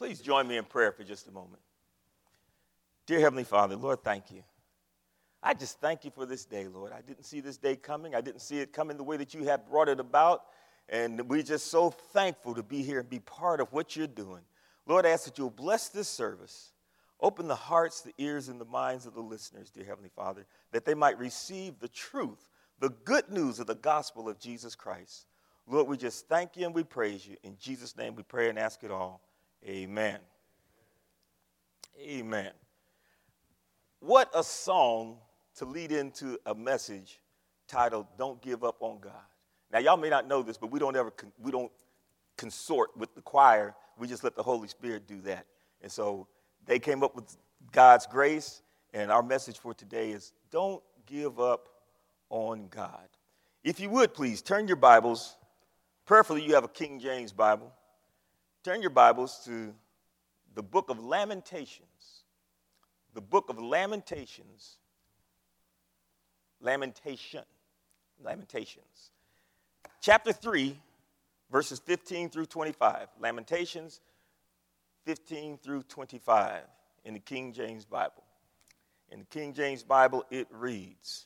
Please join me in prayer for just a moment. Dear Heavenly Father, Lord, thank you. I just thank you for this day, Lord. I didn't see this day coming. I didn't see it coming the way that you have brought it about. And we're just so thankful to be here and be part of what you're doing. Lord, I ask that you'll bless this service. Open the hearts, the ears, and the minds of the listeners, dear Heavenly Father, that they might receive the truth, the good news of the gospel of Jesus Christ. Lord, we just thank you and we praise you. In Jesus' name we pray and ask it all. Amen. Amen. What a song to lead into a message titled, Don't Give Up on God. Now, y'all may not know this, but we don't consort with the choir. We just let the Holy Spirit do that. And so they came up with God's grace, and our message for today is, Don't Give Up on God. If you would, please, turn your Bibles. Prayerfully, you have a King James Bible. Turn your Bibles to the book of Lamentations. The book of Lamentations. Lamentations. Chapter 3, verses 15 through 25. Lamentations 15 through 25 in the King James Bible. In the King James Bible, it reads,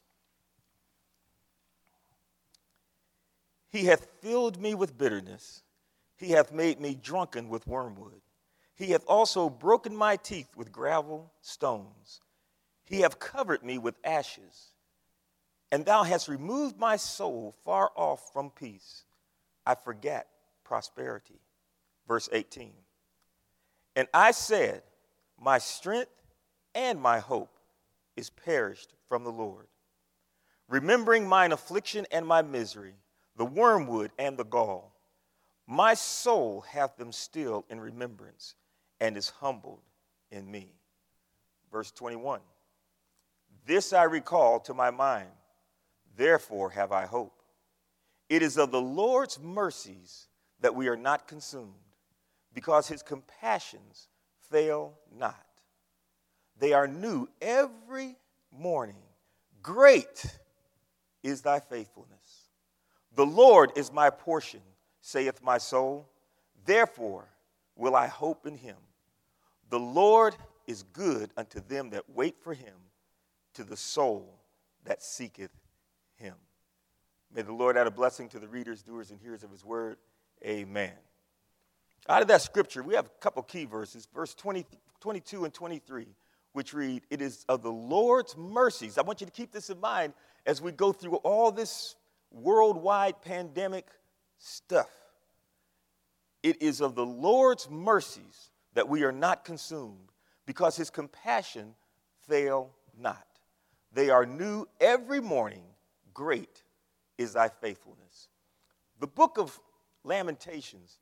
He hath filled me with bitterness. He hath made me drunken with wormwood. He hath also broken my teeth with gravel stones. He hath covered me with ashes. And thou hast removed my soul far off from peace. I forgat prosperity. Verse 18. And I said, my strength and my hope is perished from the Lord. Remembering mine affliction and my misery, the wormwood and the gall, my soul hath them still in remembrance, and is humbled in me. Verse 21. This I recall to my mind, therefore have I hope. It is of the Lord's mercies that we are not consumed, because his compassions fail not. They are new every morning. Great is thy faithfulness. The Lord is my portion, saith my soul. Therefore will I hope in him. The Lord is good unto them that wait for him, to the soul that seeketh him. May the Lord add a blessing to the readers, doers, and hearers of his word. Amen. Out of that scripture, we have a couple key verses, verse 22 and 23, which read, It is of the Lord's mercies. I want you to keep this in mind as we go through all this worldwide pandemic stuff. It is of the Lord's mercies that we are not consumed, because his compassion fail not. They are new every morning. Great is thy faithfulness. The book of Lamentations,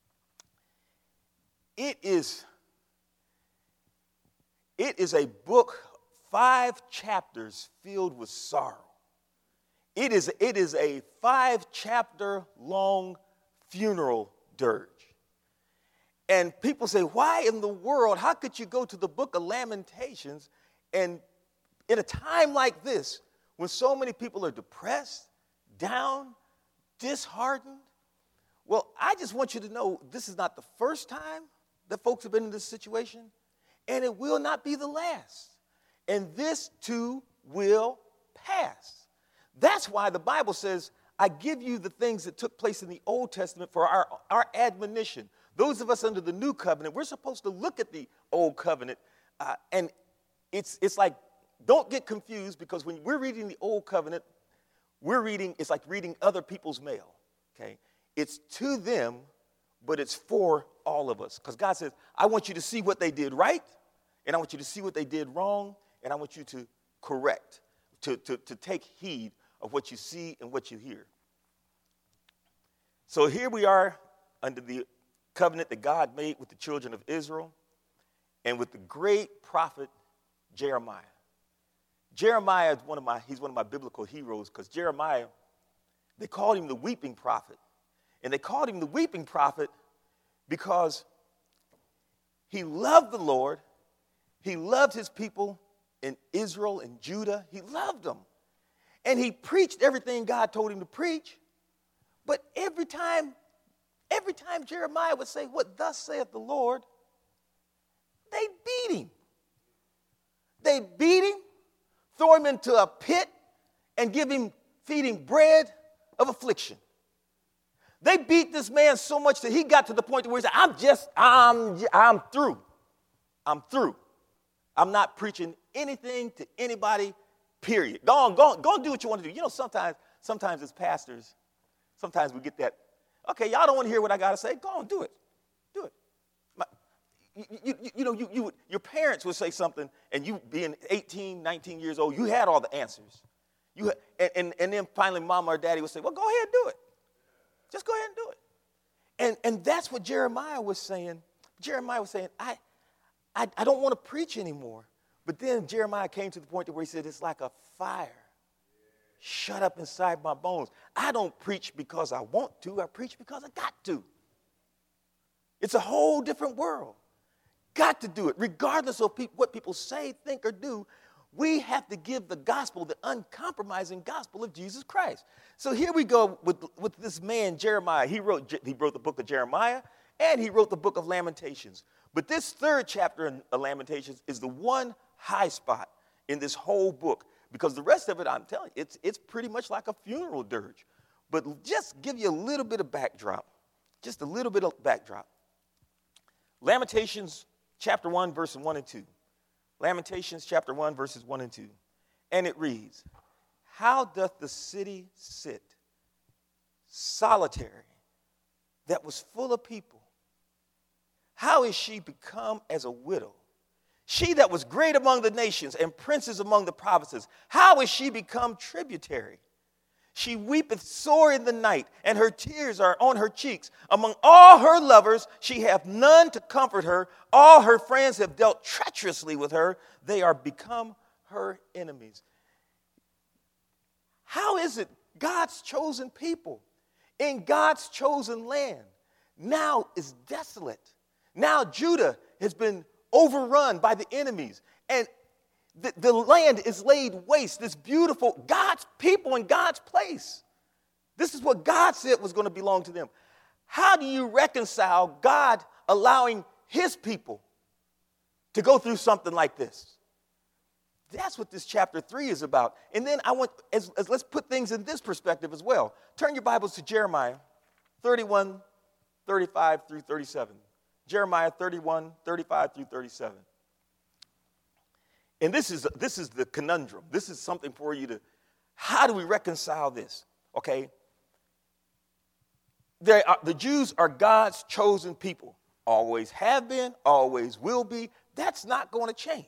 it is a book, 5 chapters filled with sorrow. It is a 5-chapter long funeral dirge. And people say, why in the world, how could you go to the book of Lamentations and in a time like this, when so many people are depressed, down, disheartened? Well, I just want you to know this is not the first time that folks have been in this situation, and it will not be the last. And this too will pass. That's why the Bible says, I give you the things that took place in the Old Testament for our admonition. Those of us under the new covenant, we're supposed to look at the old covenant, and it's like, don't get confused, because when we're reading the old covenant, it's like reading other people's mail, okay? It's to them, but it's for all of us, because God says, I want you to see what they did right, and I want you to see what they did wrong, and I want you to correct, to take heed of what you see and what you hear. So here we are under the covenant that God made with the children of Israel and with the great prophet Jeremiah. Jeremiah is one of my biblical heroes, because Jeremiah, they called him the weeping prophet. And they called him the weeping prophet because he loved the Lord. He loved his people in Israel and Judah. He loved them. And he preached everything God told him to preach. But every time Jeremiah would say, what thus saith the Lord, They beat him. They beat him, throw him into a pit, and feed him bread of affliction. They beat this man so much that he got to the point where he said, I'm through. I'm through. I'm not preaching anything to anybody, period. Go on, do what you want to do. You know, sometimes as pastors, sometimes we get that, okay, y'all don't want to hear what I got to say. Go on, do it. Do it. Your parents would say something, and you being 18, 19 years old, you had all the answers. And then finally mama or daddy would say, well, go ahead and do it. Just go ahead and do it. And that's what Jeremiah was saying. Jeremiah was saying, I don't want to preach anymore. But then Jeremiah came to the point where he said, it's like a fire shut up inside my bones. I don't preach because I want to. I preach because I got to. It's a whole different world. Got to do it. Regardless of what people say, think, or do, we have to give the gospel, the uncompromising gospel of Jesus Christ. So here we go with this man, Jeremiah. He wrote the book of Jeremiah, and he wrote the book of Lamentations. But this third chapter in Lamentations is the one high spot in this whole book, because the rest of it, I'm telling you, it's pretty much like a funeral dirge. But just give you a little bit of backdrop, just a little bit of backdrop. Lamentations chapter 1, verses 1 and 2. Lamentations chapter 1, verses 1 and 2. And it reads, how doth the city sit, solitary, that was full of people? How is she become as a widow? She that was great among the nations and princes among the provinces, how is she become tributary? She weepeth sore in the night, and her tears are on her cheeks. Among all her lovers, she hath none to comfort her. All her friends have dealt treacherously with her. They are become her enemies. How is it God's chosen people in God's chosen land now is desolate? Now Judah has been overrun by the enemies, and the land is laid waste. This beautiful God's people in God's place. This is what God said was going to belong to them. How do you reconcile God allowing his people to go through something like this? That's what this chapter 3 is about. And then let's put things in this perspective as well. Turn your Bibles to Jeremiah 31, 35 through 37. Jeremiah 31, 35 through 37. And this is the conundrum. This is something for you to, how do we reconcile this? Okay? The Jews are God's chosen people. Always have been, always will be. That's not going to change.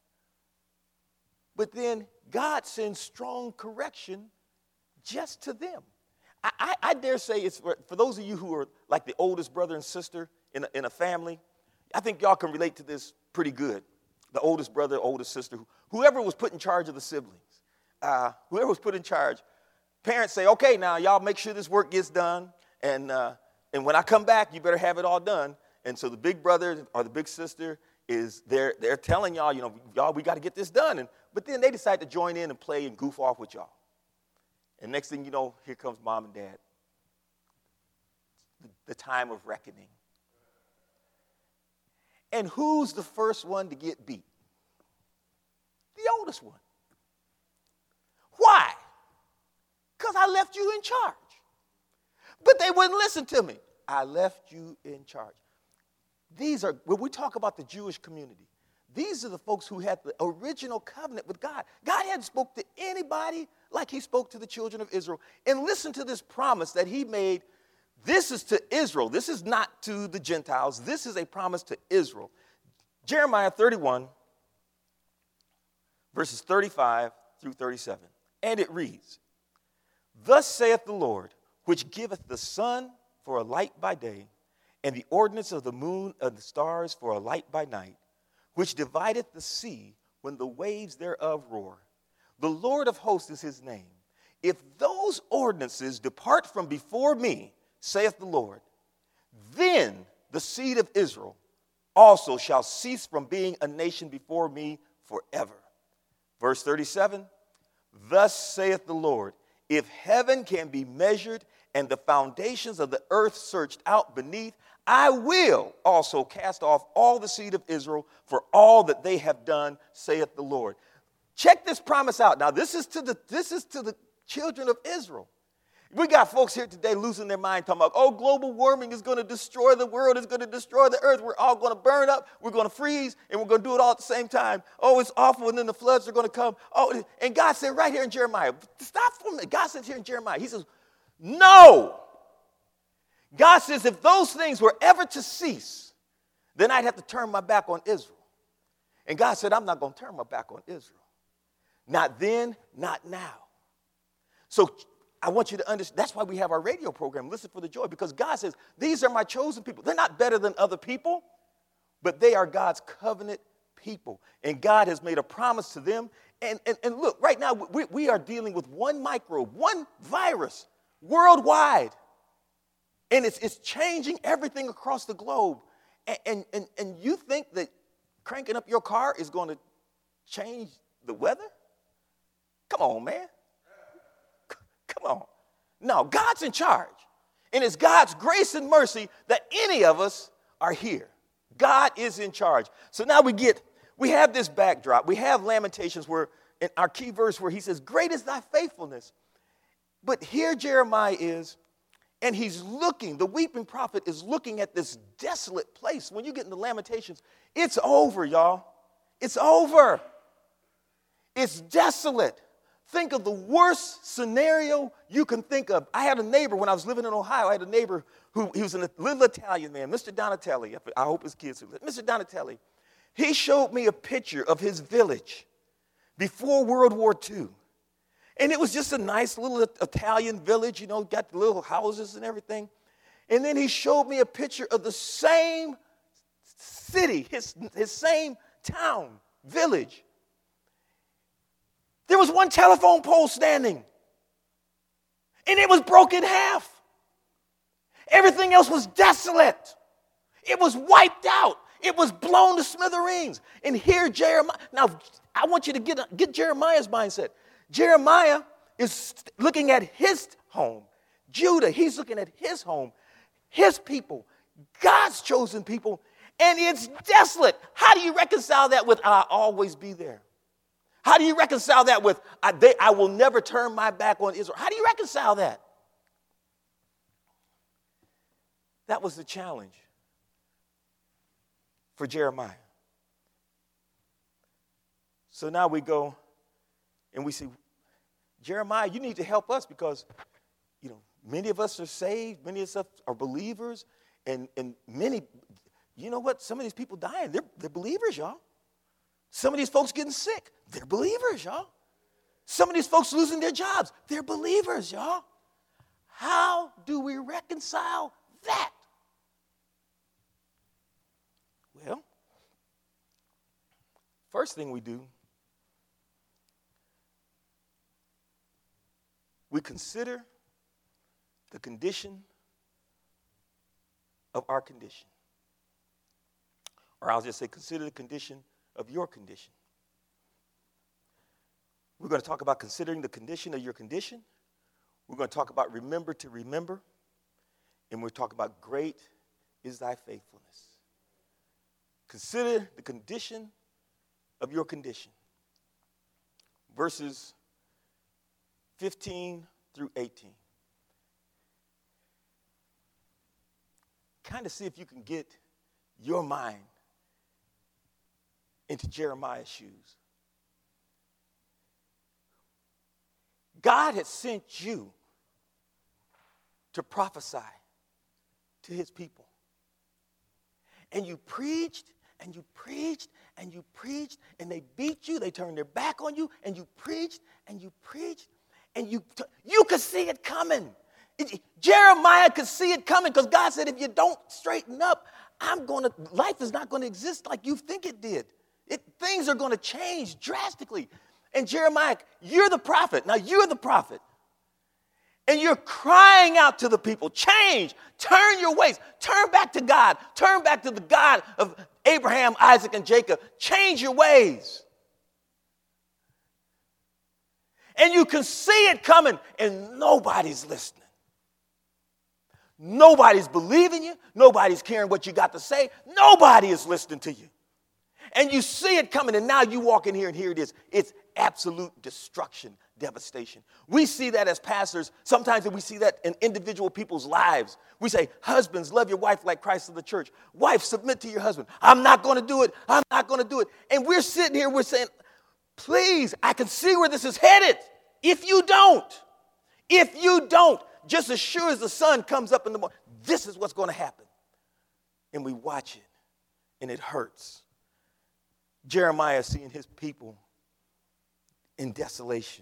But then God sends strong correction just to them. I dare say it's for those of you who are like the oldest brother and sister in a family, I think y'all can relate to this pretty good. The oldest brother, oldest sister, whoever was put in charge of the siblings, whoever was put in charge, parents say, okay, now y'all make sure this work gets done, and when I come back, you better have it all done. And so the big brother or the big sister is they're telling y'all, y'all, we got to get this done. But then they decide to join in and play and goof off with y'all. And next thing you know, here comes mom and dad. The time of reckoning. And who's the first one to get beat? The oldest one. Why? Because I left you in charge. But they wouldn't listen to me. I left you in charge. When we talk about the Jewish community, these are the folks who had the original covenant with God. God hadn't spoke to anybody like he spoke to the children of Israel. And listen to this promise that he made. This is to Israel. This is not to the Gentiles. This is a promise to Israel. Jeremiah 31, verses 35 through 37. And it reads, thus saith the Lord, which giveth the sun for a light by day, and the ordinance of the moon and the stars for a light by night, which divideth the sea when the waves thereof roar. The Lord of hosts is his name. If those ordinances depart from before me, saith the Lord, then the seed of Israel also shall cease from being a nation before me forever. Verse 37, thus saith the Lord, if heaven can be measured and the foundations of the earth searched out beneath, I will also cast off all the seed of Israel for all that they have done, saith the Lord. Check this promise out. Now, this is to the children of Israel. We got folks here today losing their mind talking about, oh, global warming is going to destroy the world, it's going to destroy the earth. We're all going to burn up, we're going to freeze, and we're going to do it all at the same time. Oh, it's awful, and then the floods are going to come. Oh, and God said right here in Jeremiah, stop for a minute. God says here in Jeremiah, he says, no. God says if those things were ever to cease, then I'd have to turn my back on Israel. And God said, I'm not going to turn my back on Israel. Not then, not now. So I want you to understand, that's why we have our radio program, Listen for the Joy, because God says, these are my chosen people. They're not better than other people, but they are God's covenant people. And God has made a promise to them. And look, right now, we are dealing with one microbe, one virus, worldwide. And it's changing everything across the globe. And you think that cranking up your car is going to change the weather? Come on, man. Come on. No, God's in charge. And it's God's grace and mercy that any of us are here. God is in charge. So now we have this backdrop. We have Lamentations where, in our key verse where he says, great is thy faithfulness. But here Jeremiah is, and he's looking, the weeping prophet is looking at this desolate place. When you get into Lamentations, it's over, y'all. It's over. It's desolate. Think of the worst scenario you can think of. I had a neighbor when I was living in Ohio. I had a neighbor he was a little Italian man, Mr. Donatelli. I hope his kids are Mr. Donatelli. He showed me a picture of his village before World War II. And it was just a nice little Italian village, got the little houses and everything. And then he showed me a picture of the same city, his same town, village. There was one telephone pole standing, and it was broken in half. Everything else was desolate. It was wiped out. It was blown to smithereens. And here Jeremiah, now I want you to get Jeremiah's mindset. Jeremiah is looking at his home. Judah, he's looking at his home, his people, God's chosen people, and it's desolate. How do you reconcile that with I'll always be there? How do you reconcile that with I will never turn my back on Israel? How do you reconcile that? That was the challenge for Jeremiah. So now we go and we see, Jeremiah, you need to help us because, many of us are saved, many of us are believers, and many, you know what? Some of these people dying, they're believers, y'all. Some of these folks getting sick, they're believers, y'all. Some of these folks losing their jobs, they're believers, y'all. How do we reconcile that? Well, first thing we do, we consider the condition of our condition. Or I'll just say consider the condition of your condition. We're going to talk about considering the condition of your condition. We're going to talk about remember to remember. And we're talking about great is thy faithfulness. Consider the condition of your condition. Verses 15 through 18. Kind of see if you can get your mind into Jeremiah's shoes. God had sent you to prophesy to his people. And you preached, and you preached, and you preached, and they beat you, they turned their back on you, and you preached, and you preached, and you could see it coming. Jeremiah could see it coming because God said, if you don't straighten up, life is not going to exist like you think it did. Things are going to change drastically. And Jeremiah, you're the prophet. Now you're the prophet. And you're crying out to the people, change, turn your ways, turn back to God, turn back to the God of Abraham, Isaac, and Jacob. Change your ways. And you can see it coming, and nobody's listening. Nobody's believing you. Nobody's caring what you got to say. Nobody is listening to you. And you see it coming, and now you walk in here, and here it is. It's absolute destruction, devastation. We see that as pastors. Sometimes we see that in individual people's lives. We say, husbands, love your wife like Christ of the church. Wife, submit to your husband. I'm not going to do it. I'm not going to do it. And we're sitting here, we're saying, please, I can see where this is headed. If you don't, just as sure as the sun comes up in the morning, this is what's going to happen. And we watch it, and it hurts. Jeremiah seeing his people in desolation.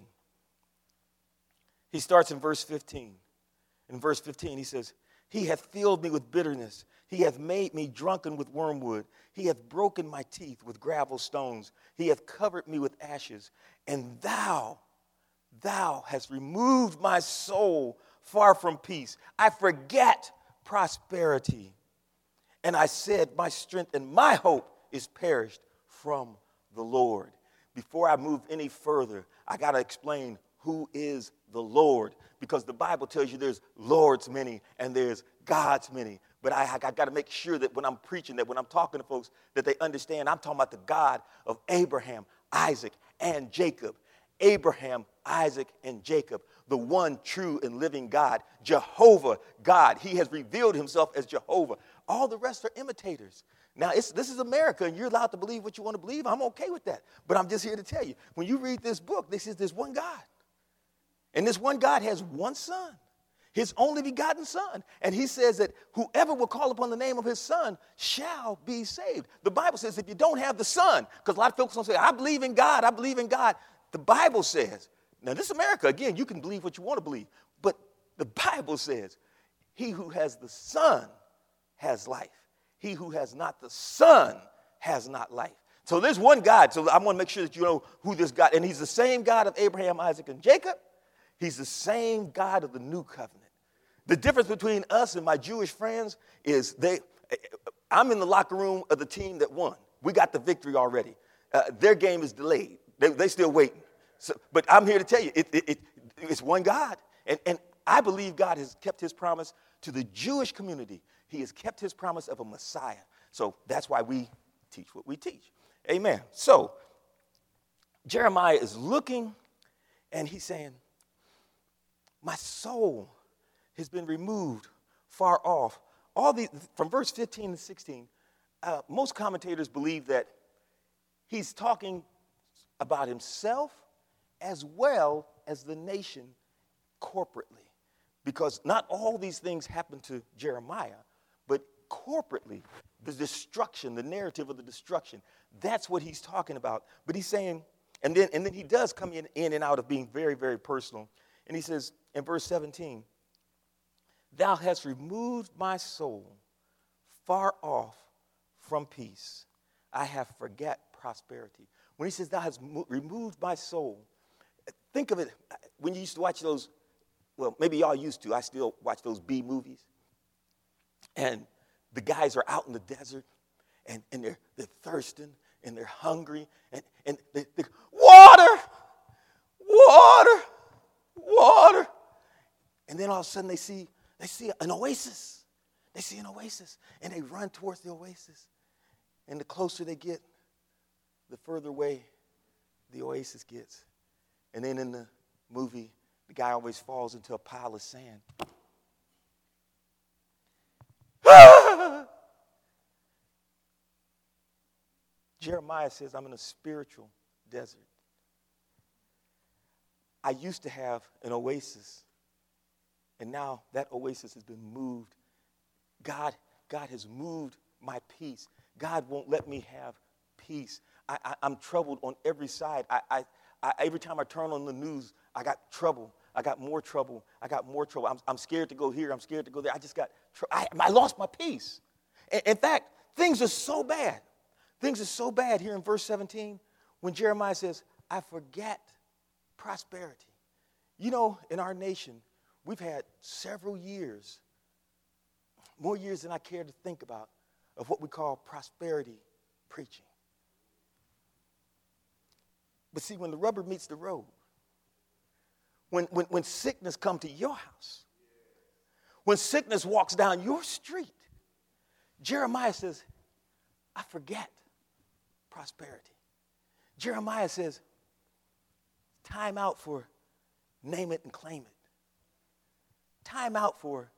He starts in verse 15. In verse 15, he says, he hath filled me with bitterness. He hath made me drunken with wormwood. He hath broken my teeth with gravel stones. He hath covered me with ashes. And thou hast removed my soul far from peace. I forget prosperity. And I said, my strength and my hope is perished from the Lord. Before I move any further, I got to explain who is the Lord, because the Bible tells you there's Lord's many and there's God's many. But I got to make sure that when I'm preaching, that when I'm talking to folks, that they understand I'm talking about the God of Abraham, Isaac, and Jacob. Abraham, Isaac, and Jacob, the one true and living God, Jehovah God. He has revealed himself as Jehovah. All the rest are imitators. Now, this is America, and you're allowed to believe what you want to believe. I'm okay with that. But I'm just here to tell you, when you read this book, this is this one God. And this one God has one son, his only begotten son. And he says that whoever will call upon the name of his son shall be saved. The Bible says if you don't have the son, because a lot of folks don't say, I believe in God, I believe in God. The Bible says, now this is America, again, you can believe what you want to believe. But the Bible says, he who has the son has life. He who has not the son has not life. So there's one God. So I want to make sure that you know who this God, and he's the same God of Abraham, Isaac, and Jacob. He's the same God of the new covenant. The difference between us and my Jewish friends is I'm in the locker room of the team that won. We got the victory already. Their game is delayed. They still waiting. So, but I'm here to tell you, it's one God. And I believe God has kept his promise to the Jewish community. He has kept his promise of a Messiah. So that's why we teach what we teach. Amen. So Jeremiah is looking, and he's saying, my soul has been removed far off. From verse 15 to 16, most commentators believe that he's talking about himself as well as the nation corporately. Because not all these things happened to Jeremiah, but corporately, the destruction, the narrative of the destruction, that's what he's talking about. But he's saying, and then he does come in and out of being very, very personal. And he says in verse 17, thou hast removed my soul far off from peace. I have forget prosperity. When he says thou hast removed my soul, think of it when you used to watch those, well, maybe y'all used to. I still watch those B movies. And the guys are out in the desert, and they're thirsting, and they're hungry, and they water. And then all of a sudden they see an oasis. They see an oasis, and they run towards the oasis. And the closer they get, the further away the oasis gets. And then in the movie, the guy always falls into a pile of sand. Jeremiah says, I'm in a spiritual desert. I used to have an oasis, and now that oasis has been moved. God has moved my peace. God won't let me have peace. I'm troubled on every side. Every time I turn on the news, I got trouble. I got more trouble. I'm scared to go here. I'm scared to go there. I lost my peace. In fact, things are so bad. Things are so bad here in verse 17 when Jeremiah says, I forget prosperity. You know, in our nation, we've had several years, more years than I care to think about, of what we call prosperity preaching. But see, when the rubber meets the road, when sickness come to your house, when sickness walks down your street, Jeremiah says, I forget prosperity. Jeremiah says, time out for name it and claim it. Time out for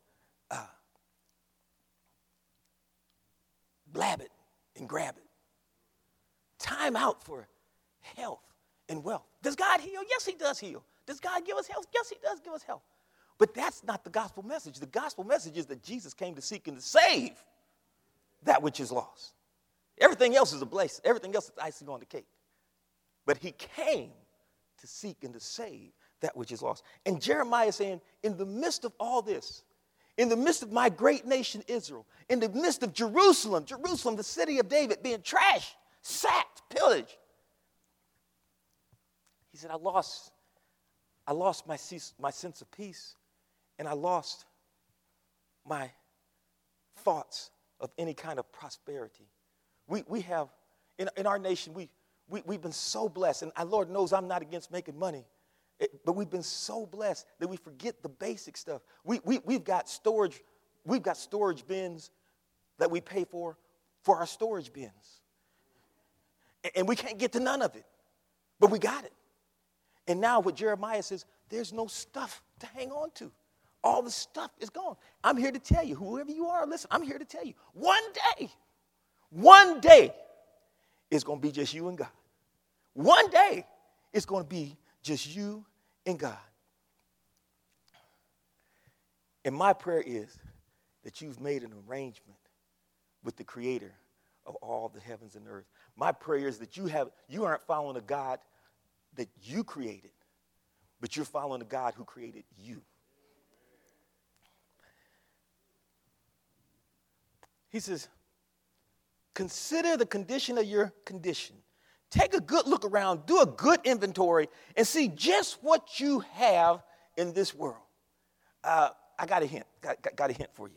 blab it and grab it. Time out for health and wealth. Does God heal? Yes, he does heal. Does God give us health? Yes, he does give us health. But that's not the gospel message. The gospel message is that Jesus came to seek and to save that which is lost. Everything else is a blessing. Everything else is icing on the cake. But he came to seek and to save that which is lost. And Jeremiah is saying, in the midst of all this, in the midst of my great nation Israel, in the midst of Jerusalem, the city of David, being trashed, sacked, pillaged, he said, I lost my sense of peace, and I lost my thoughts of any kind of prosperity. We have, in our nation, we've been so blessed, and our Lord knows I'm not against making money, but we've been so blessed that we forget the basic stuff. We've got storage bins that we pay for our storage bins. And we can't get to none of it, but we got it. And now what Jeremiah says, there's no stuff to hang on to. All the stuff is gone. I'm here to tell you, whoever you are, listen, I'm here to tell you, one day, it's going to be just you and God. One day, it's going to be just you and God. And my prayer is that you've made an arrangement with the creator of all the heavens and earth. My prayer is that you aren't following a God that you created, but you're following a God who created you. He says, consider the condition of your condition. Take a good look around, do a good inventory, and see just what you have in this world. I got a hint. Got a hint for you.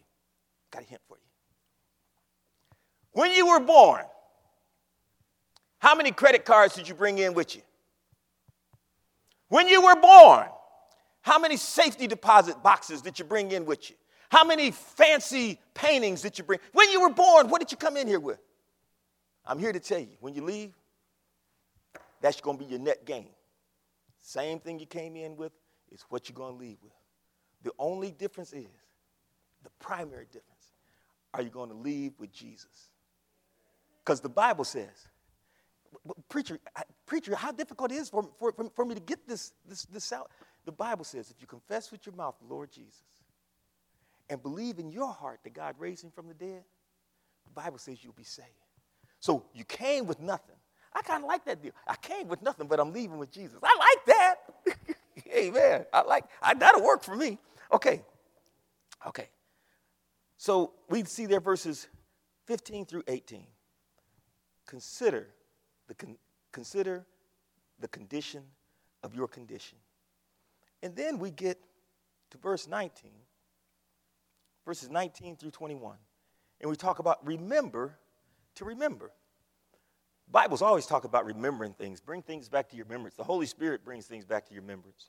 When you were born, how many credit cards did you bring in with you? When you were born, how many safety deposit boxes did you bring in with you? How many fancy paintings did you bring? When you were born, what did you come in here with? I'm here to tell you, when you leave, that's going to be your net gain. Same thing you came in with is what you're going to leave with. The only difference is, the primary difference, are you going to leave with Jesus? Because the Bible says, preacher, how difficult it is for me to get this out. The Bible says, if you confess with your mouth the Lord Jesus and believe in your heart that God raised him from the dead, the Bible says you'll be saved. So you came with nothing. I kind of like that deal. I came with nothing, but I'm leaving with Jesus. I like that. Amen. That'll work for me. Okay. So we see there verses 15 through 18. Consider the condition of your condition. And then we get to verses 19 through 21. And we talk about remember to remember. Bibles always talk about remembering things. Bring things back to your remembrance. The Holy Spirit brings things back to your remembrance.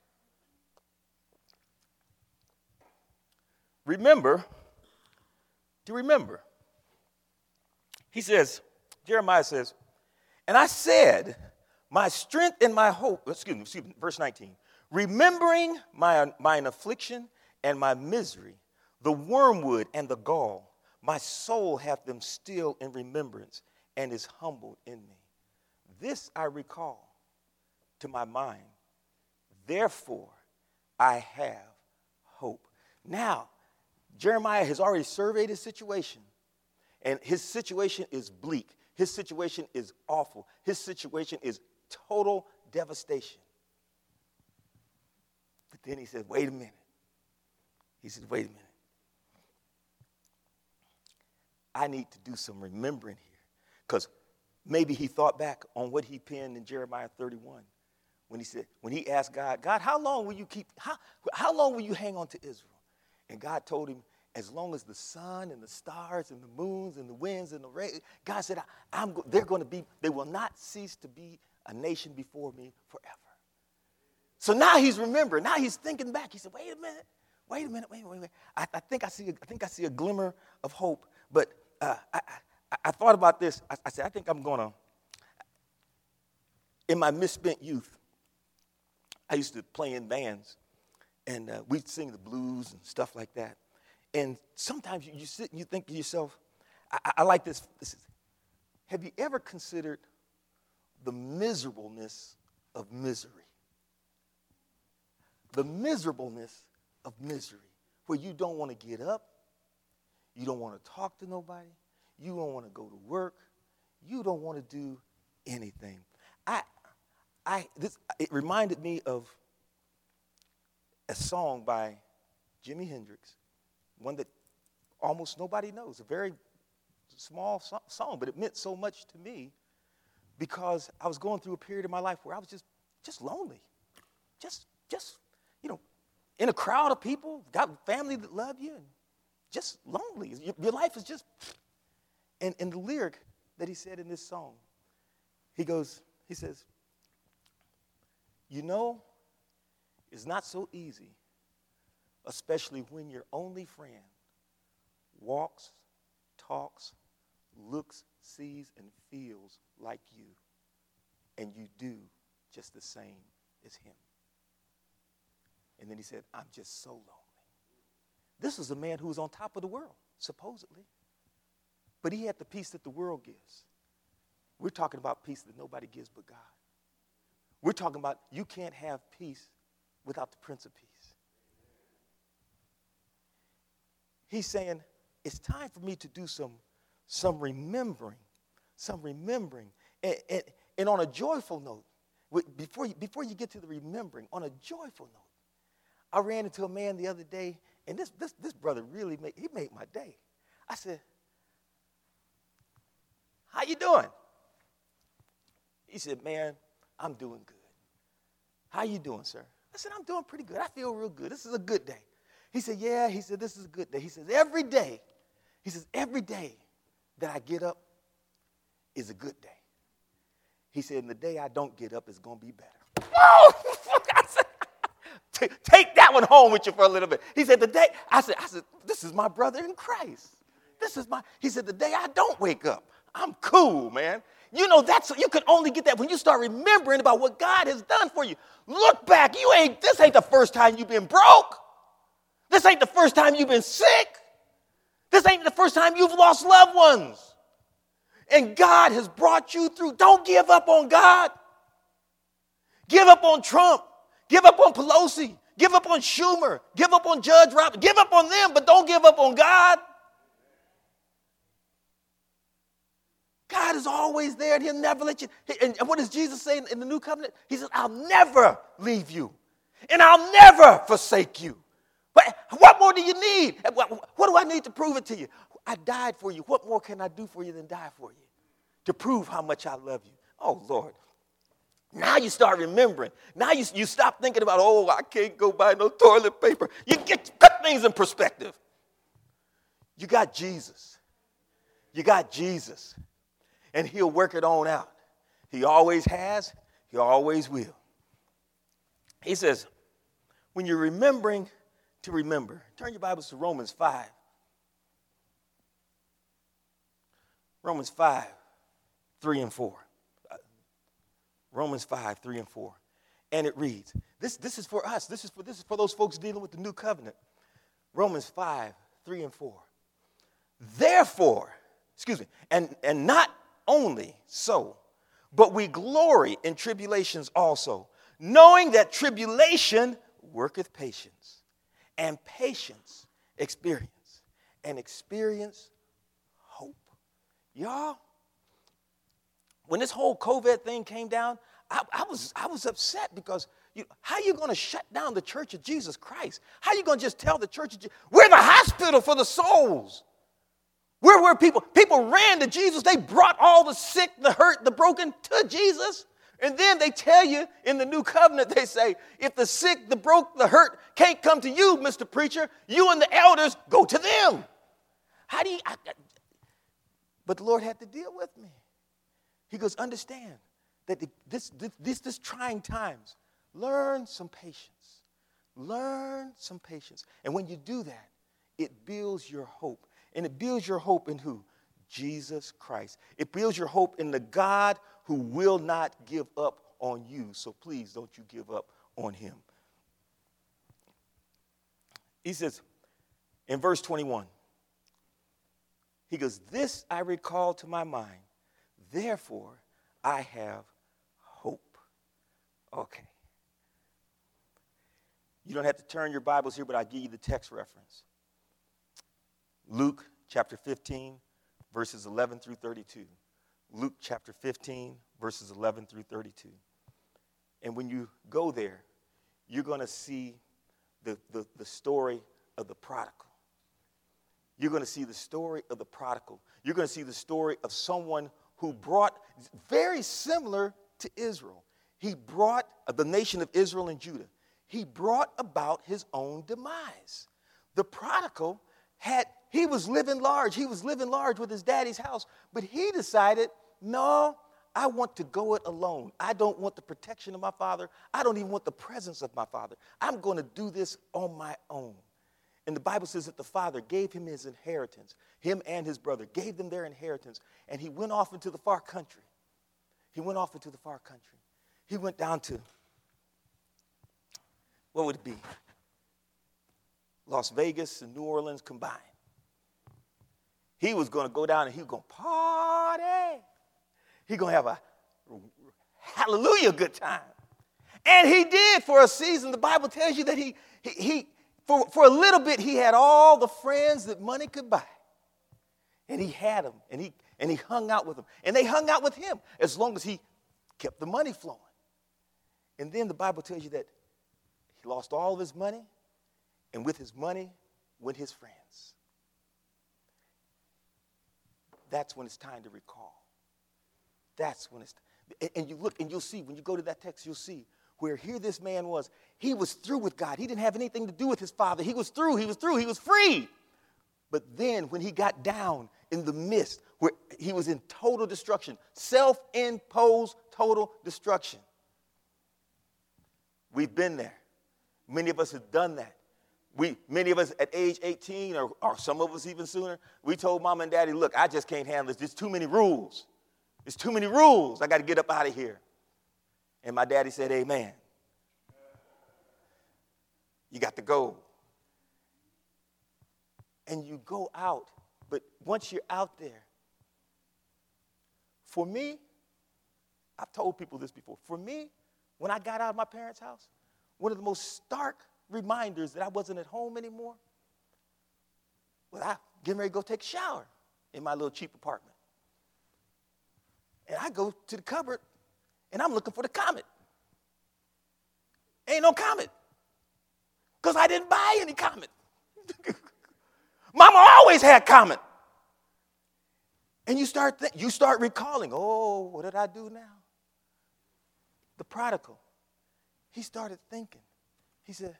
Remember to remember. Jeremiah says, and I said, my strength and my hope, excuse me, verse 19, remembering mine affliction and my misery, the wormwood and the gall, my soul hath them still in remembrance and is humbled in me. This I recall to my mind. Therefore, I have hope. Now, Jeremiah has already surveyed his situation, and his situation is bleak. His situation is awful. His situation is total devastation. But then he said, wait a minute. I need to do some remembering here. Because maybe he thought back on what he penned in Jeremiah 31 when he asked God, how long will you hang on to Israel? And God told him, as long as the sun and the stars and the moons and the winds and the rain, God said, they will not cease to be a nation before me forever. So now he's remembering. Now he's thinking back. He said, wait wait a minute. I think I see a glimmer of hope. But I thought about this. I said, I think I'm going to, in my misspent youth, I used to play in bands, and we'd sing the blues and stuff like that. And sometimes you sit and you think to yourself, I like this. Have you ever considered the miserableness of misery? The miserableness of misery, where you don't want to get up, you don't want to talk to nobody, you don't want to go to work, you don't want to do anything. It reminded me of a song by Jimi Hendrix, one that almost nobody knows, a very small song, but it meant so much to me because I was going through a period of my life where I was just lonely, just in a crowd of people, got family that love you, and just lonely. Your life is just, and the lyric that he said in this song, he says, it's not so easy, especially when your only friend walks, talks, looks, sees, and feels like you, and you do just the same as him. And then he said, I'm just so lonely. This was a man who was on top of the world, supposedly. But he had the peace that the world gives. We're talking about peace that nobody gives but God. We're talking about you can't have peace without the Prince of Peace. He's saying, it's time for me to do some remembering. And on a joyful note, before you get to the remembering, on a joyful note, I ran into a man the other day, and this brother really made my day. I said, how you doing? He said, man, I'm doing good. How you doing, sir? I said, I'm doing pretty good. I feel real good. This is a good day. He said, yeah. He said, this is a good day. He says, every day that I get up is a good day. He said, and the day I don't get up is going to be better. Oh! I said, take that one home with you for a little bit. He said, I said, this is my brother in Christ. He said, the day I don't wake up, I'm cool, man. You can only get that when you start remembering about what God has done for you. Look back. This ain't the first time you've been broke. This ain't the first time you've been sick. This ain't the first time you've lost loved ones. And God has brought you through. Don't give up on God. Give up on Trump. Give up on Pelosi. Give up on Schumer. Give up on Judge Robert. Give up on them, but don't give up on God. God is always there, and he'll never let you. And what does Jesus say in the new covenant? He says, I'll never leave you, and I'll never forsake you. But what more do you need? What do I need to prove it to you? I died for you. What more can I do for you than die for you? To prove how much I love you. Oh, Lord. Now you start remembering. Now you stop thinking about, I can't go buy no toilet paper. You cut things in perspective. You got Jesus. You got Jesus. And he'll work it on out. He always has. He always will. He says, when you're remembering to remember, turn your Bibles to Romans 5. Romans 5, 3 and 4. Romans 5, 3 and 4. And it reads, this is for us. This is for those folks dealing with the new covenant. Romans 5, 3 and 4. Therefore, and not only so, but we glory in tribulations also, knowing that tribulation worketh patience, and patience experience, and experience hope. Y'all, when this whole COVID thing came down, I was upset because how are you going to shut down the Church of Jesus Christ? How are you going to just tell the Church of Jesus, we're the hospital for the souls? We're where people ran to Jesus. They brought all the sick, the hurt, the broken to Jesus. And then they tell you in the new covenant, they say, if the sick, the broke, the hurt can't come to you, Mr. Preacher, you and the elders go to them. But the Lord had to deal with me. He goes, understand that this trying times, learn some patience. Learn some patience. And when you do that, it builds your hope. And it builds your hope in who? Jesus Christ. It builds your hope in the God who will not give up on you. So please don't you give up on him. He says in verse 21, he goes, this I recall to my mind, therefore I have hope. Okay. You don't have to turn your Bibles here, but I'll give you the text reference. Luke chapter 15, verses 11 through 32. Luke chapter 15, verses 11 through 32. And when you go there, you're going to see the story of the prodigal. You're going to see the story of the prodigal. You're going to see the story of someone who brought, very similar to Israel. He brought the nation of Israel and Judah. He brought about his own demise. The prodigal he was living large. He was living large with his daddy's house. But he decided, no, I want to go it alone. I don't want the protection of my father. I don't even want the presence of my father. I'm going to do this on my own. And the Bible says that the father gave him his inheritance. Him and his brother gave them their inheritance. And he went off into the far country. He went down to, what would it be? Las Vegas and New Orleans combined. He was going to go down and he was going to party. He's going to have a hallelujah good time. And he did for a season. The Bible tells you that for a little bit, he had all the friends that money could buy. And he had them, and he hung out with them. And they hung out with him as long as he kept the money flowing. And then the Bible tells you that he lost all of his money, and with his money went his friends. That's when it's time to recall. That's when it's, and you look and you'll see, when you go to that text, you'll see where here this man was. He was through with God. He didn't have anything to do with his father. He was free. But then when he got down in the midst, where he was in total destruction, self-imposed total destruction. We've been there. Many of us have done that. Many of us at age 18, or some of us even sooner, we told mom and daddy, look, I just can't handle this. There's too many rules. There's too many rules. I got to get up out of here. And my daddy said, amen. You got to go. And you go out. But once you're out there, for me, I've told people this before. For me, when I got out of my parents' house, one of the most stark reminders that I wasn't at home anymore was I getting ready to go take a shower in my little cheap apartment. And I go to the cupboard, and I'm looking for the Comet. Ain't no Comet. Because I didn't buy any Comet. Mama always had Comet. And you start recalling, oh, what did I do now? The prodigal, he started thinking. He said,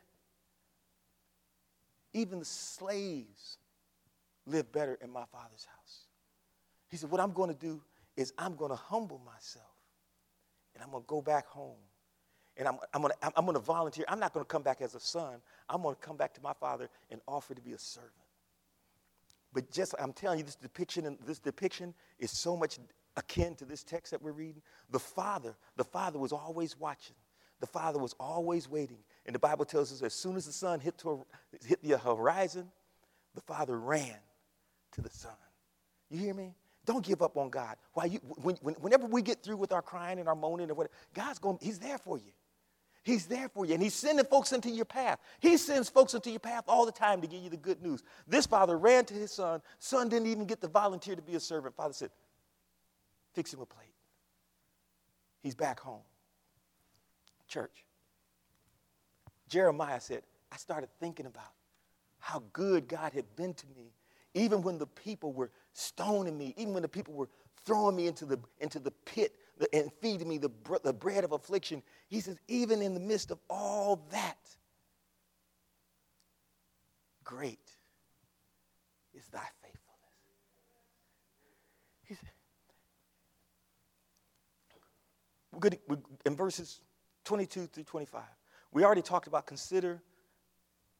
even the slaves live better in my father's house. He said, what I'm going to do is I'm going to humble myself, and I'm going to go back home, and I'm going to volunteer. I'm not going to come back as a son. I'm going to come back to my father and offer to be a servant. But just, I'm telling you, this depiction is so much akin to this text that we're reading. The father was always watching. The father was always waiting. And the Bible tells us as soon as the sun hit the horizon, the father ran to the son. You hear me? Don't give up on God. Whenever we get through with our crying and our moaning or whatever, he's there for you. He's there for you, and he's sending folks into your path. He sends folks into your path all the time to give you the good news. This father ran to his son. Son didn't even get to volunteer to be a servant. Father said, fix him a plate. He's back home. Church, Jeremiah said, I started thinking about how good God had been to me, even when the people were stoning me, even when the people were throwing me into the pit and feeding me the bread of affliction. He says, even in the midst of all that, great is thy faithfulness. He said, we're in verses 22 through 25. We already talked about consider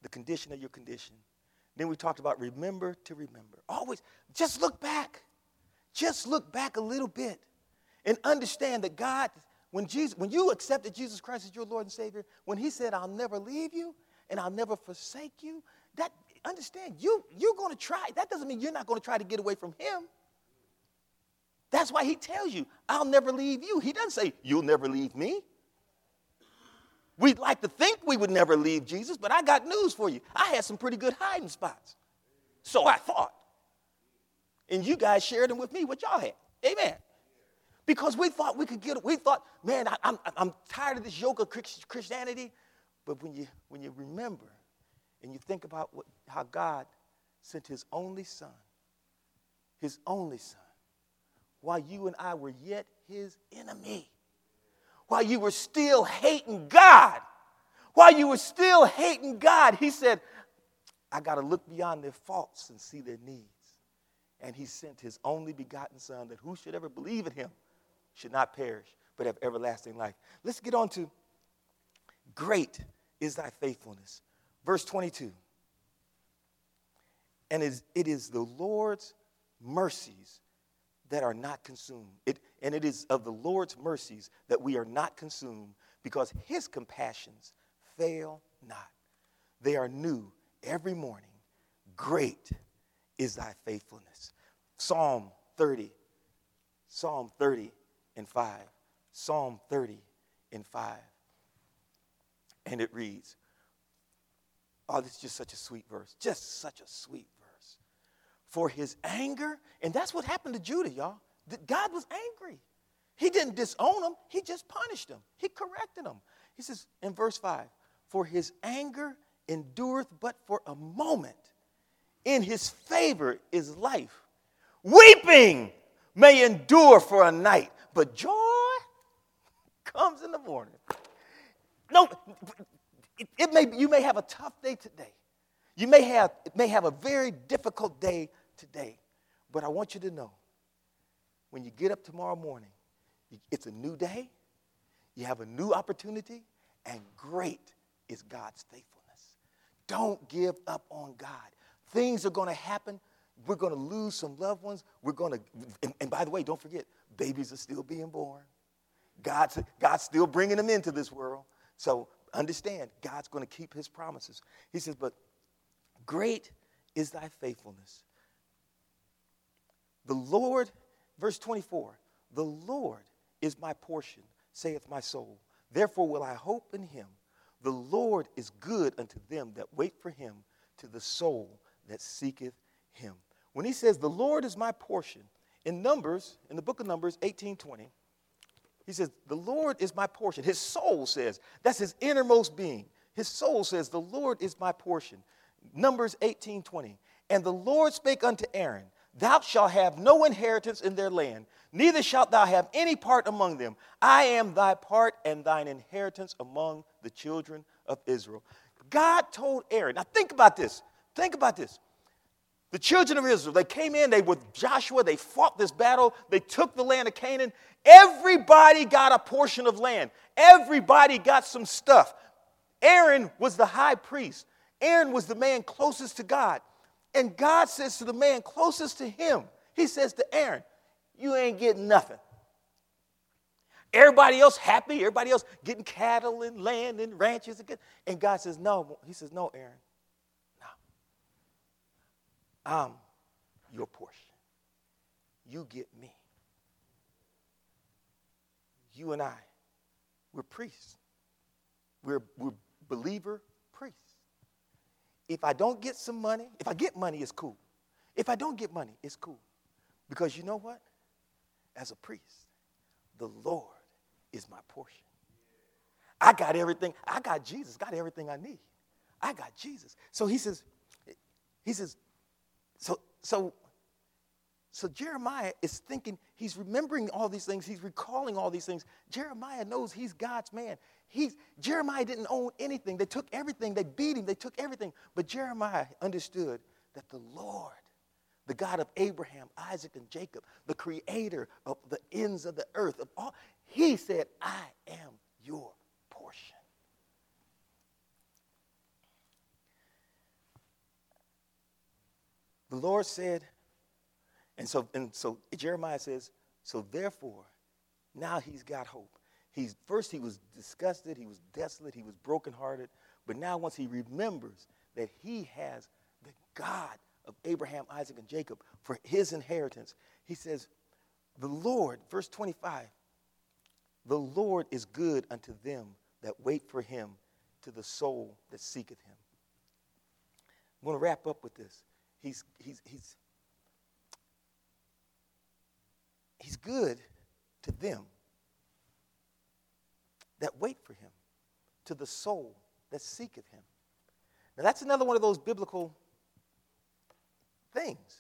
the condition of your condition. Then we talked about remember to remember. Always, just look back. Just look back a little bit and understand that God, when you accepted Jesus Christ as your Lord and Savior, when he said, I'll never leave you and I'll never forsake you, that, understand, you're going to try. That doesn't mean you're not going to try to get away from him. That's why he tells you, I'll never leave you. He doesn't say, you'll never leave me. We'd like to think we would never leave Jesus, but I got news for you. I had some pretty good hiding spots. So I thought. And you guys shared them with me, what y'all had. Amen. Because we thought we could man, I'm tired of this yoke of Christianity. But when you remember and you think about how God sent his only son, while you and I were yet his enemy, while you were still hating God, he said, I got to look beyond their faults and see their needs. And he sent his only begotten son, that who should ever believe in him should not perish, but have everlasting life. Let's get on to great is thy faithfulness. Verse 22. And it is the Lord's mercies that are not consumed. And it is of the Lord's mercies that we are not consumed, because his compassions fail not. They are new every morning. Great is thy faithfulness. Psalm 30 and 5. Psalm 30 and 5. And it reads, oh, this is just such a sweet verse. Just such a sweet verse. For his anger, and that's what happened to Judah, y'all. God was angry. He didn't disown him. He just punished him. He corrected him. He says in verse 5, for his anger endureth but for a moment. In his favor is life. Weeping may endure for a night, but joy comes in the morning. No, you may have a tough day today. You may have a very difficult day today. But I want you to know, when you get up tomorrow morning, it's a new day. You have a new opportunity, and great is God's faithfulness. Don't give up on God. Things are going to happen. We're going to lose some loved ones. And by the way, don't forget, babies are still being born. God's still bringing them into this world. So understand, God's going to keep his promises. He says, but great is thy faithfulness. The Lord, verse 24, the Lord is my portion, saith my soul. Therefore will I hope in him. The Lord is good unto them that wait for him, to the soul that seeketh him. When he says, the Lord is my portion, in the book of Numbers 18:20, he says, the Lord is my portion. His soul says, that's his innermost being. His soul says, the Lord is my portion. Numbers 18:20. And the Lord spake unto Aaron, thou shalt have no inheritance in their land, neither shalt thou have any part among them. I am thy part and thine inheritance among the children of Israel. God told Aaron, now think about this. The children of Israel, they came in, they with Joshua, they fought this battle, they took the land of Canaan. Everybody got a portion of land. Everybody got some stuff. Aaron was the high priest. Aaron was the man closest to God. And God says to the man closest to him, he says to Aaron, you ain't getting nothing. Everybody else happy, everybody else getting cattle and land and ranches. And God says, no. He says, no, Aaron. No. I'm your portion. You get me. You and I, we're priests. We're believer priests. If I don't get some money, if I get money, it's cool. If I don't get money, it's cool. Because you know what? As a priest, the Lord is my portion. I got everything. I got Jesus. Got everything I need. I got Jesus. So he says, so Jeremiah is thinking, he's remembering all these things. He's recalling all these things. Jeremiah knows he's God's man. Jeremiah didn't own anything. They took everything. They beat him. They took everything. But Jeremiah understood that the Lord, the God of Abraham, Isaac, and Jacob, the creator of the ends of the earth, of all, he said, I am your portion. The Lord said, and so Jeremiah says, so therefore, now he's got hope. First he was disgusted, he was desolate, he was brokenhearted, but now once he remembers that he has the God of Abraham, Isaac, and Jacob for his inheritance, he says, the Lord, verse 25, the Lord is good unto them that wait for him, to the soul that seeketh him. I'm going to wrap up with this. He's good to them that wait for him, to the soul that seeketh him. Now that's another one of those biblical things.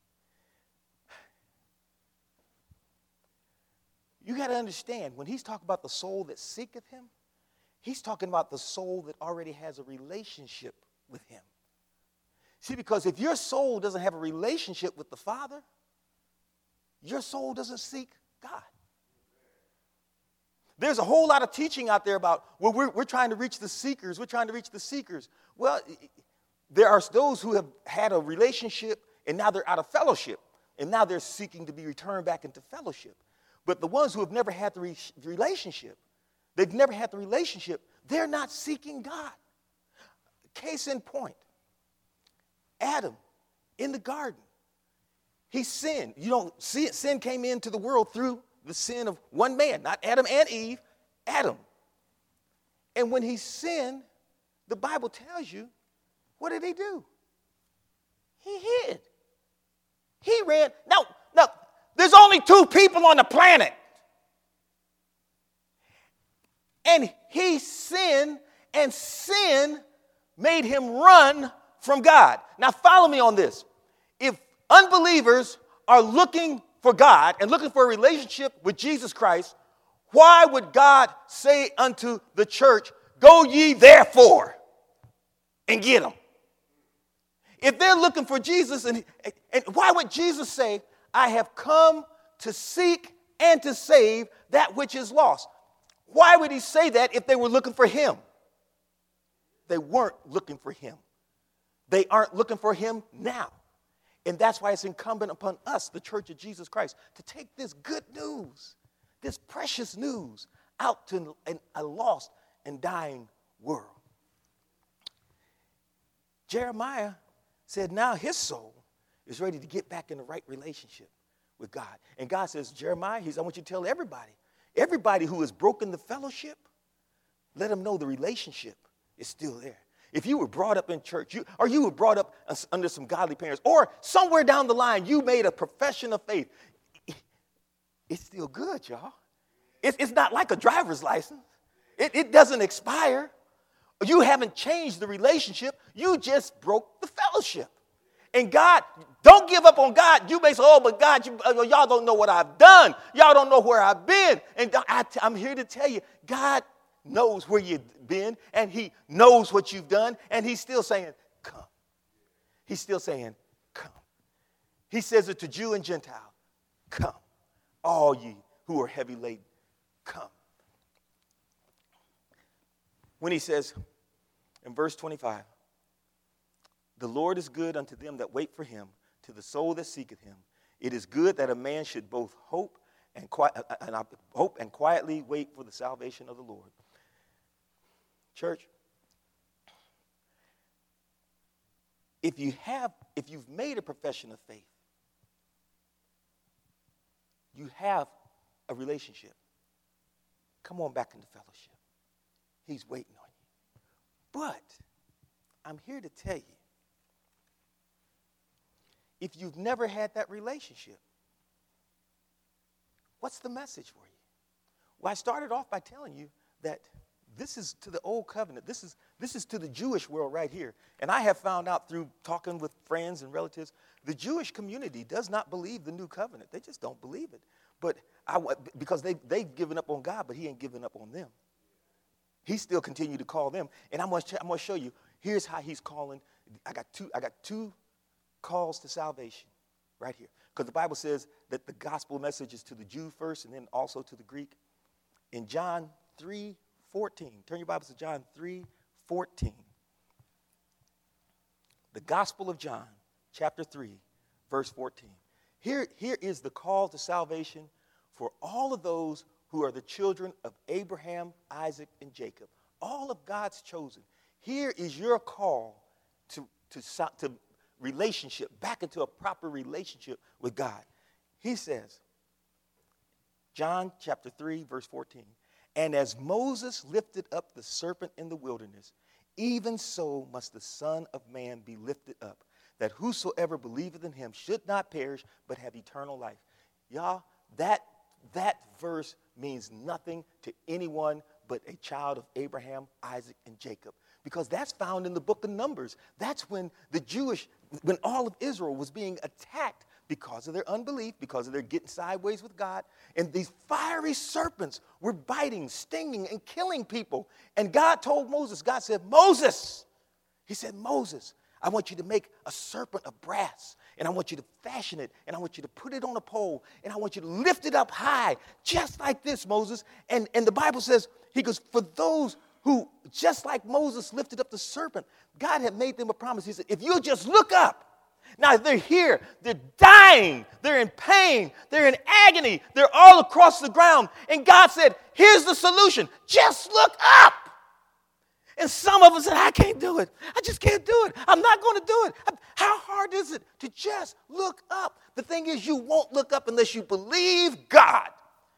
You got to understand, when he's talking about the soul that seeketh him, he's talking about the soul that already has a relationship with him. See, because if your soul doesn't have a relationship with the Father, your soul doesn't seek God. There's a whole lot of teaching out there about, well, we're trying to reach the seekers. We're trying to reach the seekers. Well, there are those who have had a relationship and now they're out of fellowship. And now they're seeking to be returned back into fellowship. But the ones who have never had the relationship, they're not seeking God. Case in point, Adam in the garden, he sinned. Sin came into the world through the sin of one man, not Adam and Eve, Adam. And when he sinned, the Bible tells you, what did he do? He hid. He ran. No, there's only two people on the planet. And he sinned, and sin made him run from God. Now follow me on this. If unbelievers are looking for God and looking for a relationship with Jesus Christ, why would God say unto the church, go ye therefore and get them? If they're looking for Jesus, and why would Jesus say, I have come to seek and to save that which is lost? Why would he say that if they were looking for him? They weren't looking for him. They aren't looking for him now. And that's why it's incumbent upon us, the Church of Jesus Christ, to take this good news, this precious news, out to a lost and dying world. Jeremiah said now his soul is ready to get back in the right relationship with God. And God says, Jeremiah, I want you to tell everybody who has broken the fellowship, let them know the relationship is still there. If you were brought up in church, or you were brought up under some godly parents, or somewhere down the line you made a profession of faith, it's still good, y'all. It's not like a driver's license. It doesn't expire. You haven't changed the relationship. You just broke the fellowship. And God, don't give up on God. You may say, oh, but God, y'all don't know what I've done. Y'all don't know where I've been. And I'm here to tell you, God knows where you've been, and he knows what you've done, and he's still saying, come. He's still saying, come. He says it to Jew and Gentile, come. All ye who are heavy laden, come. When he says in verse 25, the Lord is good unto them that wait for him, to the soul that seeketh him. It is good that a man should both hope and quietly wait for the salvation of the Lord. Church, if you've made a profession of faith, you have a relationship, come on back into fellowship. He's waiting on you. But I'm here to tell you, if you've never had that relationship, what's the message for you? Well, I started off by telling you that this is to the old covenant. This is to the Jewish world right here. And I have found out through talking with friends and relatives, the Jewish community does not believe the new covenant. They just don't believe it. But because they've given up on God, but he ain't given up on them. He still continued to call them. And I'm going to show you, here's how he's calling. I got two calls to salvation right here. Because the Bible says that the gospel message is to the Jew first and then also to the Greek. In John 3:14, turn your Bibles to John 3:14. The Gospel of John chapter 3, verse 14. Here is the call to salvation for all of those who are the children of Abraham, Isaac, and Jacob. All of God's chosen. Here is your call to relationship, back into a proper relationship with God. He says, John chapter 3, verse 14, and as Moses lifted up the serpent in the wilderness, even so must the Son of Man be lifted up, that whosoever believeth in him should not perish, but have eternal life. Y'all, that verse means nothing to anyone but a child of Abraham, Isaac, and Jacob. Because that's found in the book of Numbers. That's when when all of Israel was being attacked because of their unbelief, because of their getting sideways with God. And these fiery serpents were biting, stinging, and killing people. And God told Moses, God said, Moses, he said, Moses, I want you to make a serpent of brass, and I want you to fashion it, and I want you to put it on a pole, and I want you to lift it up high, just like this, Moses. And the Bible says, he goes, for those who, just like Moses lifted up the serpent, God had made them a promise. He said, if you just look up. Now they're here, they're dying, they're in pain, they're in agony, they're all across the ground. And God said, here's the solution, just look up. And some of us said, I can't do it. I just can't do it. I'm not going to do it. How hard is it to just look up? The thing is, you won't look up unless you believe God.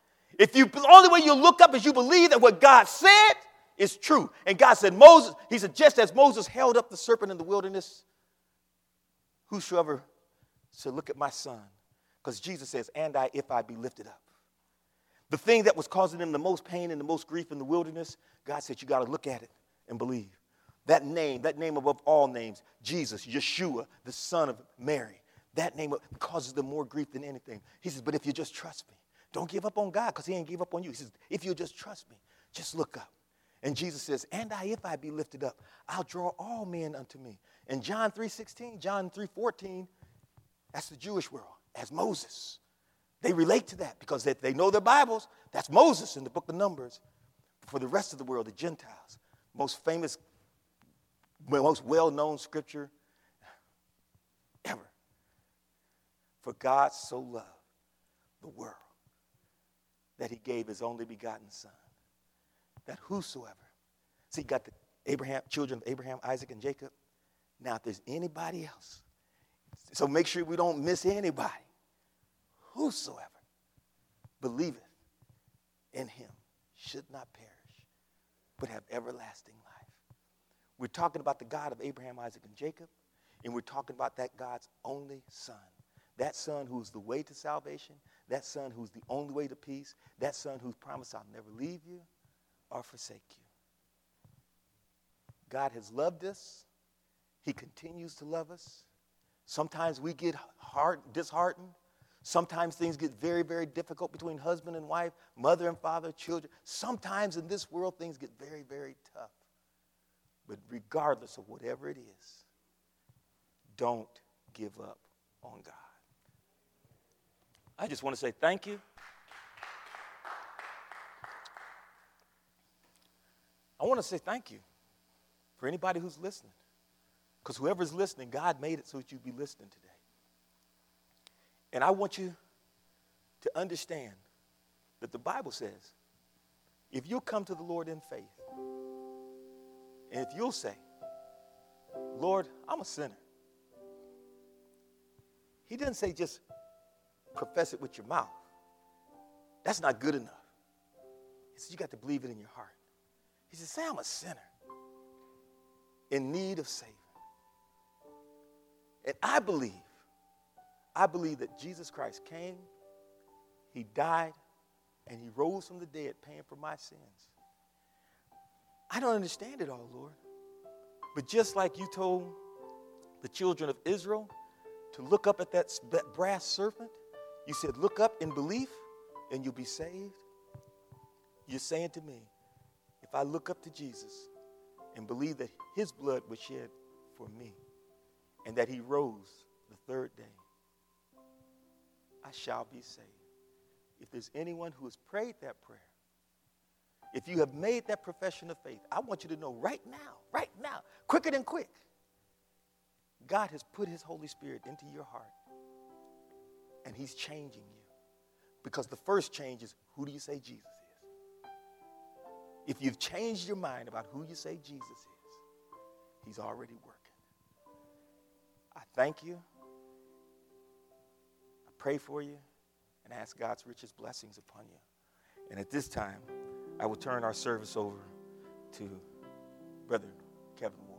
The only way you look up is you believe that what God said is true. And God said, Moses, he said, just as Moses held up the serpent in the wilderness, whosoever shall look at my son, because Jesus says, and I, if I be lifted up. The thing that was causing them the most pain and the most grief in the wilderness, God said, you got to look at it and believe. That name above all names, Jesus, Yeshua, the son of Mary, that name causes them more grief than anything. He says, but if you just trust me, don't give up on God, because he ain't give up on you. He says, if you just trust me, just look up. And Jesus says, and I, if I be lifted up, I'll draw all men unto me. And John 3:16, John 3:14, that's the Jewish world, as Moses. They relate to that because they know their Bibles. That's Moses in the book of Numbers. For the rest of the world, the Gentiles, most famous, most well-known scripture ever. For God so loved the world that he gave his only begotten son, that whosoever, see, got the children of Abraham, Isaac, and Jacob. Now, if there's anybody else, so make sure we don't miss anybody. Whosoever believeth in him should not perish, but have everlasting life. We're talking about the God of Abraham, Isaac, and Jacob, and we're talking about that God's only son. That son who's the way to salvation, that son who's the only way to peace, that son who's promised, I'll never leave you or forsake you. God has loved us. He continues to love us. Sometimes we get disheartened. Sometimes things get very, very difficult between husband and wife, mother and father, children. Sometimes in this world things get very, very tough. But regardless of whatever it is, don't give up on God. I just want to say thank you. I want to say thank you for anybody who's listening. Because whoever's listening, God made it so that you'd be listening today. And I want you to understand that the Bible says, if you'll come to the Lord in faith, and if you'll say, Lord, I'm a sinner. He didn't say just profess it with your mouth. That's not good enough. He said you got to believe it in your heart. He said, say I'm a sinner in need of saving. And I believe that Jesus Christ came, he died, and he rose from the dead paying for my sins. I don't understand it all, Lord. But just like you told the children of Israel to look up at that brass serpent, you said, look up in belief and you'll be saved. You're saying to me, if I look up to Jesus and believe that his blood was shed for me and that he rose the third day, I shall be saved. If there's anyone who has prayed that prayer, if you have made that profession of faith, I want you to know right now, quicker than quick, God has put his Holy Spirit into your heart, and he's changing you. Because the first change is, who do you say Jesus is? If you've changed your mind about who you say Jesus is, he's already working. I thank you. I pray for you and ask God's richest blessings upon you. And at this time, I will turn our service over to Brother Kevin Ward.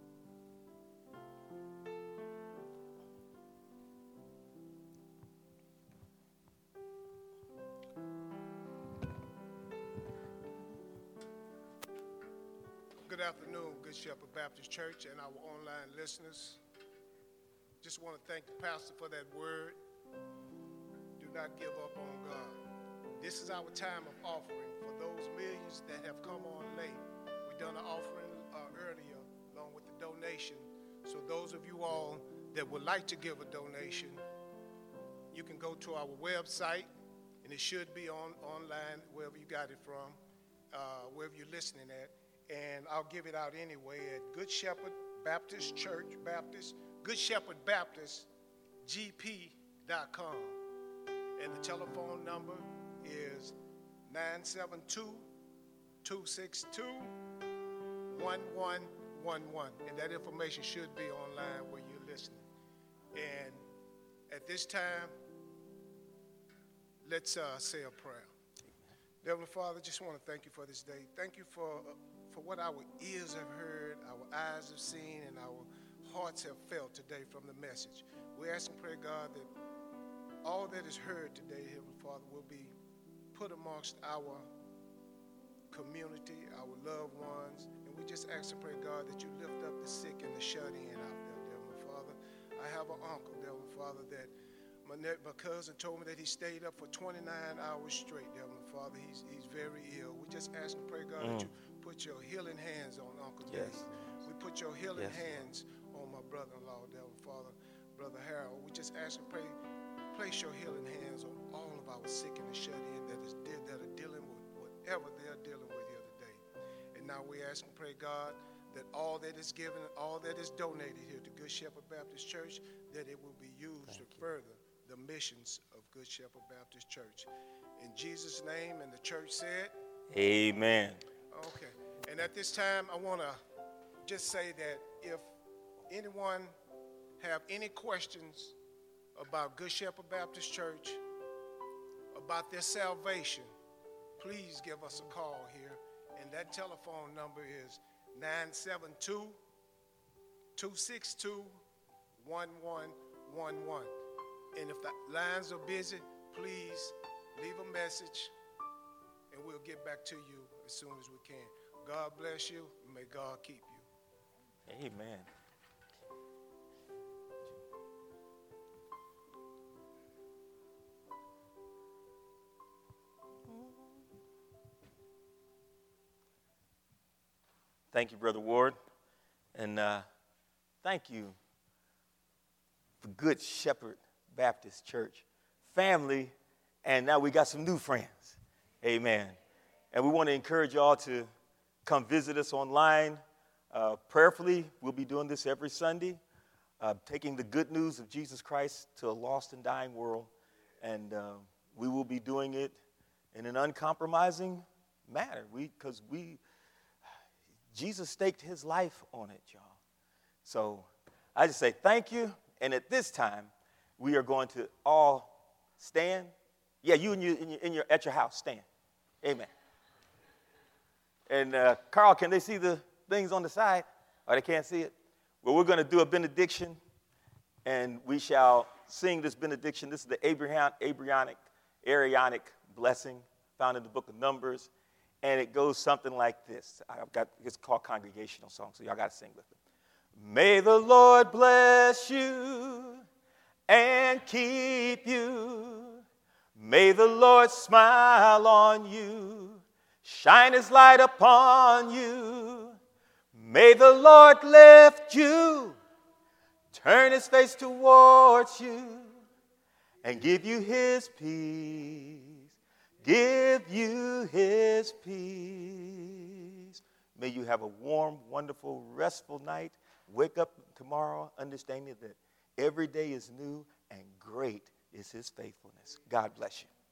Good afternoon, Good Shepherd Baptist Church and our online listeners. Just want to thank the pastor for that word. Do not give up on God. This is our time of offering for those millions that have come on late. We done an offering earlier along with the donation. So those of you all that would like to give a donation, you can go to our website, and it should be online wherever you got it from, wherever you're listening at. And I'll give it out anyway at Good Shepherd Baptist Church, Good Shepherd Baptist GP.com. And the telephone number is 972-262-1111. And that information should be online where you're listening. And at this time, let's say a prayer. Heavenly Father, just want to thank you for this day. Thank you for what our ears have heard, our eyes have seen, and our hearts have felt today from the message. We ask and pray, God, that all that is heard today, Heavenly Father, will be put amongst our community, our loved ones. And we just ask and pray, God, that you lift up the sick and the shut-in out there, Heavenly Father. I have an uncle, Heavenly Father, that my cousin told me that he stayed up for 29 hours straight, Heavenly Father. He's very ill. We just ask and pray, God, that you put your healing hands on Uncle David. We put your healing hands on my brother-in-law, Heavenly Father, Brother Harold. We just ask and pray, place your healing hands on all of our sick and the shut-in that are dealing with whatever they're dealing with here today. And now we ask and pray, God, that all that is given, all that is donated here to Good Shepherd Baptist Church, that it will be used to further the missions of Good Shepherd Baptist Church. In Jesus' name, and the church said, amen. Okay. And at this time, I want to just say that if anyone have any questions about Good Shepherd Baptist Church, about their salvation, please give us a call here. And that telephone number is 972-262-1111. And if the lines are busy, please leave a message, and we'll get back to you as soon as we can. God bless you, and may God keep you. Amen. Thank you, Brother Ward. And thank you for Good Shepherd Baptist Church family. And now we got some new friends. Amen. And we want to encourage y'all to come visit us online. Prayerfully, we'll be doing this every Sunday, taking the good news of Jesus Christ to a lost and dying world. And we will be doing it in an uncompromising manner. Because Jesus staked his life on it, y'all. So I just say thank you. And at this time, we are going to all stand. Yeah, you at your house, stand. Amen. And Carl, can they see the things on the side? Or they can't see it? Well, we're going to do a benediction, and we shall sing this benediction. This is the Aaronic blessing found in the book of Numbers. And it goes something like this. It's called congregational song, so y'all got to sing with it. May the Lord bless you and keep you. May the Lord smile on you, shine his light upon you. May the Lord lift you, turn his face towards you, and give you his peace. Give you his peace. May you have a warm, wonderful, restful night. Wake up tomorrow understanding that every day is new and great is his faithfulness. God bless you.